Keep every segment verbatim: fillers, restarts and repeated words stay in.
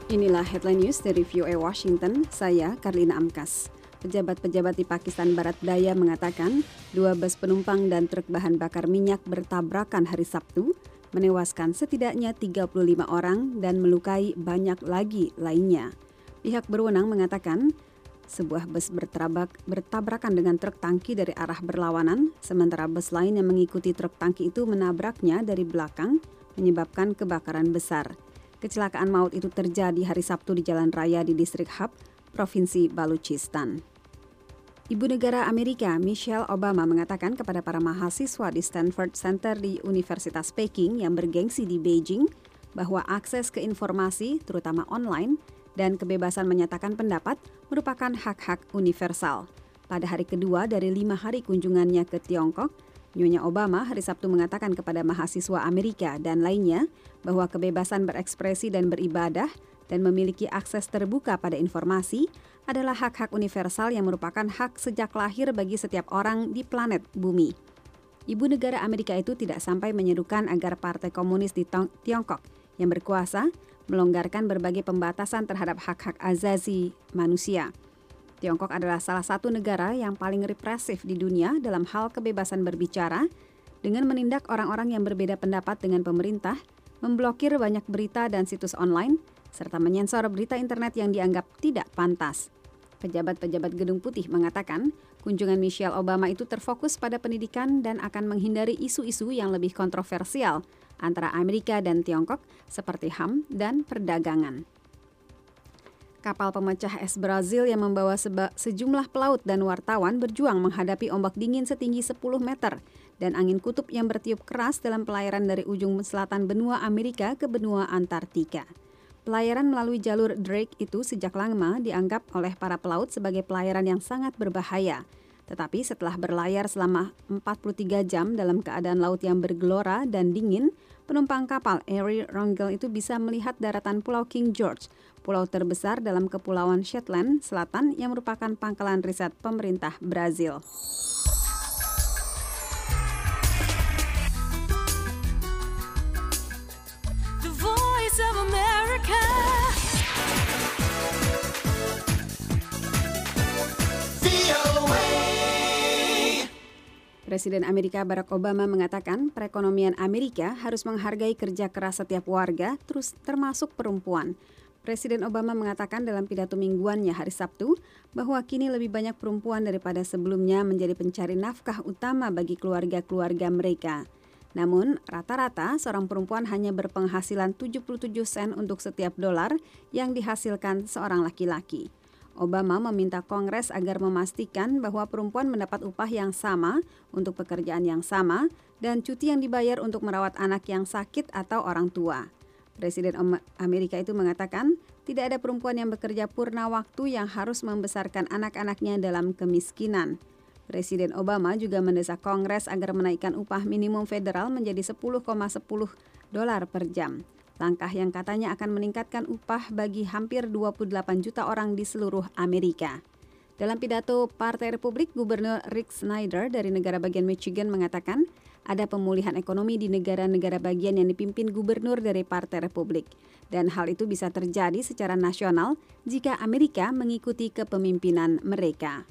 Inilah headline news dari V O A Washington, saya Karlina Amkas. Pejabat-pejabat di Pakistan Barat Daya mengatakan dua bus penumpang dan truk bahan bakar minyak bertabrakan hari Sabtu, menewaskan setidaknya tiga puluh lima orang dan melukai banyak lagi lainnya. Pihak berwenang mengatakan sebuah bus bertabrak, bertabrakan dengan truk tangki dari arah berlawanan, sementara bus lain yang mengikuti truk tangki itu menabraknya dari belakang, menyebabkan kebakaran besar. Kecelakaan maut itu terjadi hari Sabtu di jalan raya di distrik Hub, Provinsi Baluchistan. Ibu negara Amerika Michelle Obama mengatakan kepada para mahasiswa di Stanford Center di Universitas Peking yang bergengsi di Beijing bahwa akses ke informasi, terutama online, dan kebebasan menyatakan pendapat merupakan hak-hak universal. Pada hari kedua dari lima hari kunjungannya ke Tiongkok, Nyonya Obama hari Sabtu mengatakan kepada mahasiswa Amerika dan lainnya bahwa kebebasan berekspresi dan beribadah dan memiliki akses terbuka pada informasi adalah hak-hak universal yang merupakan hak sejak lahir bagi setiap orang di planet bumi. Ibu negara Amerika itu tidak sampai menyerukan agar Partai Komunis di Tiongkok yang berkuasa melonggarkan berbagai pembatasan terhadap hak-hak asasi manusia. Tiongkok adalah salah satu negara yang paling represif di dunia dalam hal kebebasan berbicara dengan menindak orang-orang yang berbeda pendapat dengan pemerintah, memblokir banyak berita dan situs online, serta menyensor berita internet yang dianggap tidak pantas. Pejabat-pejabat Gedung Putih mengatakan kunjungan Michelle Obama itu terfokus pada pendidikan dan akan menghindari isu-isu yang lebih kontroversial antara Amerika dan Tiongkok seperti H A M dan perdagangan. Kapal pemecah es Brazil yang membawa seba- sejumlah pelaut dan wartawan berjuang menghadapi ombak dingin setinggi sepuluh meter dan angin kutub yang bertiup keras dalam pelayaran dari ujung selatan benua Amerika ke benua Antartika. Pelayaran melalui jalur Drake itu sejak lama dianggap oleh para pelaut sebagai pelayaran yang sangat berbahaya. Tetapi setelah berlayar selama empat puluh tiga jam dalam keadaan laut yang bergelora dan dingin, penumpang kapal Erie Rangel itu bisa melihat daratan Pulau King George, pulau terbesar dalam Kepulauan Shetland Selatan yang merupakan pangkalan riset pemerintah Brazil. The Voice of America. Presiden Amerika Barack Obama mengatakan perekonomian Amerika harus menghargai kerja keras setiap warga, terus termasuk perempuan. Presiden Obama mengatakan dalam pidato mingguannya hari Sabtu bahwa kini lebih banyak perempuan daripada sebelumnya menjadi pencari nafkah utama bagi keluarga-keluarga mereka. Namun, rata-rata seorang perempuan hanya berpenghasilan tujuh puluh tujuh sen untuk setiap dolar yang dihasilkan seorang laki-laki. Obama meminta Kongres agar memastikan bahwa perempuan mendapat upah yang sama untuk pekerjaan yang sama dan cuti yang dibayar untuk merawat anak yang sakit atau orang tua. Presiden Amerika itu mengatakan tidak ada perempuan yang bekerja purna waktu yang harus membesarkan anak-anaknya dalam kemiskinan. Presiden Obama juga mendesak Kongres agar menaikkan upah minimum federal menjadi sepuluh koma sepuluh dolar per jam. Langkah yang katanya akan meningkatkan upah bagi hampir dua puluh delapan juta orang di seluruh Amerika. Dalam pidato Partai Republik, Gubernur Rick Snyder dari negara bagian Michigan mengatakan ada pemulihan ekonomi di negara-negara bagian yang dipimpin gubernur dari Partai Republik. Dan hal itu bisa terjadi secara nasional jika Amerika mengikuti kepemimpinan mereka.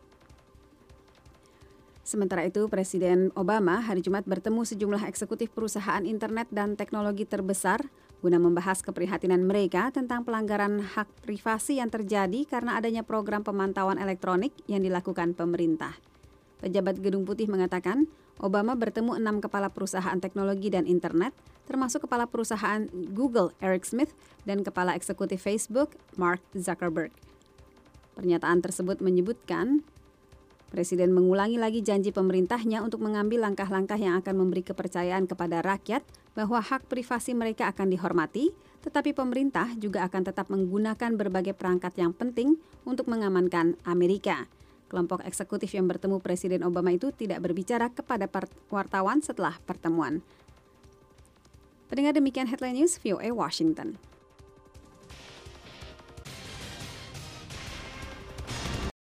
Sementara itu, Presiden Obama hari Jumat bertemu sejumlah eksekutif perusahaan internet dan teknologi terbesar guna membahas keprihatinan mereka tentang pelanggaran hak privasi yang terjadi karena adanya program pemantauan elektronik yang dilakukan pemerintah. Pejabat Gedung Putih mengatakan, Obama bertemu enam kepala perusahaan teknologi dan internet, termasuk kepala perusahaan Google Eric Schmidt dan kepala eksekutif Facebook Mark Zuckerberg. Pernyataan tersebut menyebutkan Presiden mengulangi lagi janji pemerintahnya untuk mengambil langkah-langkah yang akan memberi kepercayaan kepada rakyat bahwa hak privasi mereka akan dihormati, tetapi pemerintah juga akan tetap menggunakan berbagai perangkat yang penting untuk mengamankan Amerika. Kelompok eksekutif yang bertemu Presiden Obama itu tidak berbicara kepada wartawan setelah pertemuan. Pendengar, demikian headline news V O A Washington.